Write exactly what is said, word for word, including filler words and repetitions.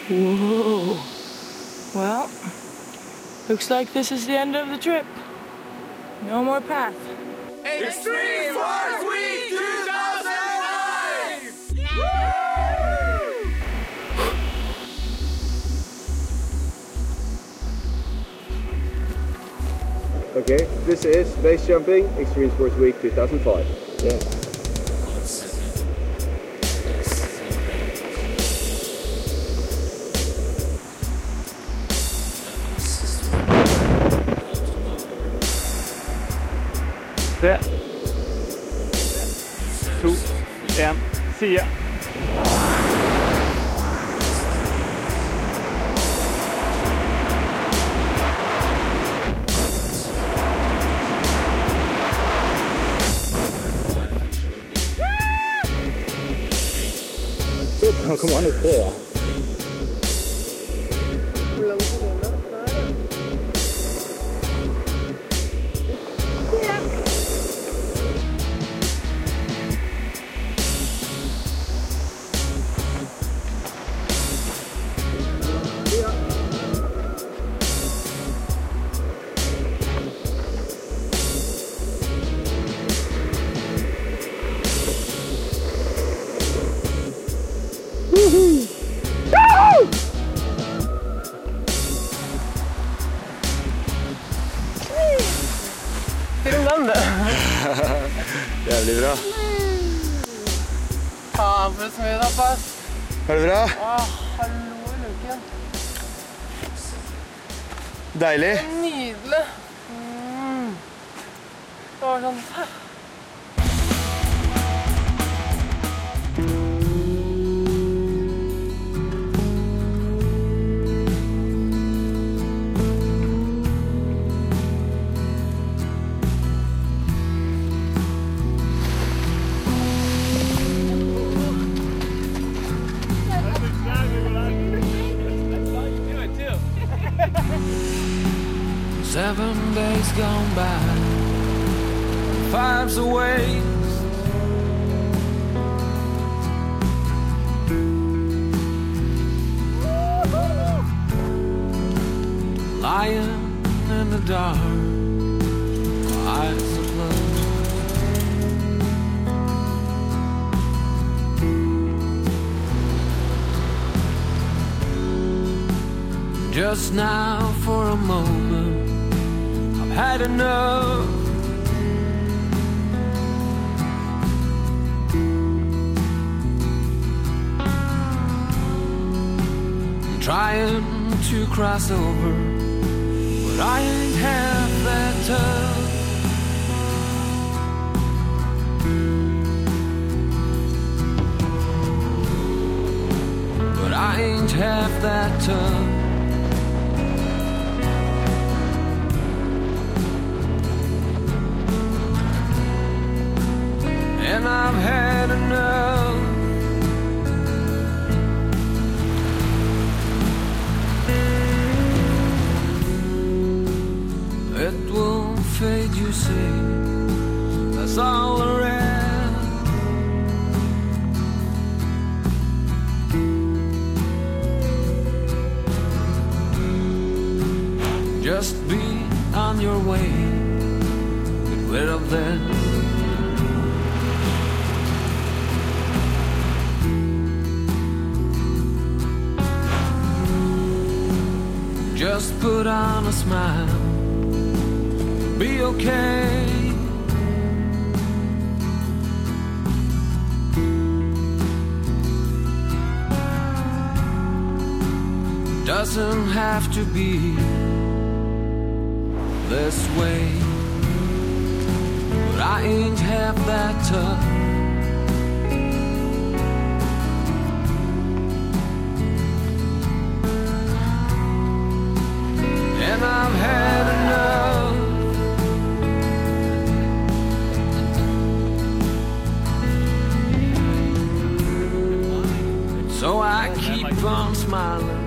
Whoa. Well, looks like this is the end of the trip. No more path. Extreme Force Week two thousand five! Okay, this is base jumping Extreme Sports Week two thousand five. Yeah. tre, to, en, side. Han kommer an i tre, ja. Jævlig bra. Faen, for et smød opp, ass. Er det bra? Åh, hallo i luken. Deilig. Nydelig. Mm. Det var sånn... Seven days gone by, five's a waste. Lying in the dark, eyes are closed. Just now for a moment had enough. I'm trying to cross over, but I ain't half that tough. But I ain't half that tough. And I've had enough. It will fade, you see. That's all there is. Just be on your way. Get rid of this. Just put on a smile, be okay. Doesn't have to be this way, but I ain't half that tough. And I've had enough. So I keep on smiling.